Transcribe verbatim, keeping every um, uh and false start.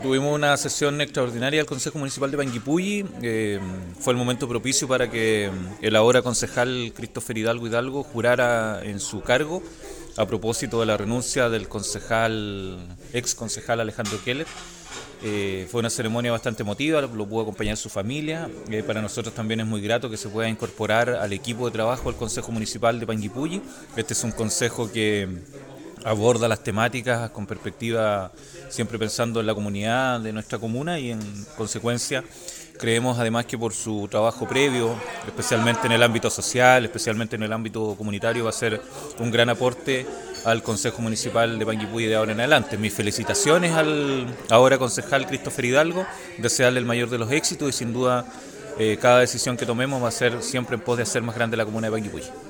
Tuvimos una sesión extraordinaria del Consejo Municipal de Panguipulli. Eh, fue el momento propicio para que el ahora concejal Christopher Hidalgo Hidalgo jurara en su cargo a propósito de la renuncia del concejal, ex concejal Alejandro Keller. Eh, fue una ceremonia bastante emotiva, lo pudo acompañar su familia. Eh, para nosotros también es muy grato que se pueda incorporar al equipo de trabajo del Consejo Municipal de Panguipulli. Este es un consejo que aborda las temáticas con perspectiva siempre pensando en la comunidad de nuestra comuna y en consecuencia creemos además que por su trabajo previo, especialmente en el ámbito social, especialmente en el ámbito comunitario, va a ser un gran aporte al Consejo Municipal de Panguipulli de ahora en adelante. Mis felicitaciones al ahora concejal Christopher Hidalgo, desearle el mayor de los éxitos y sin duda eh, cada decisión que tomemos va a ser siempre en pos de hacer más grande la comuna de Panguipulli.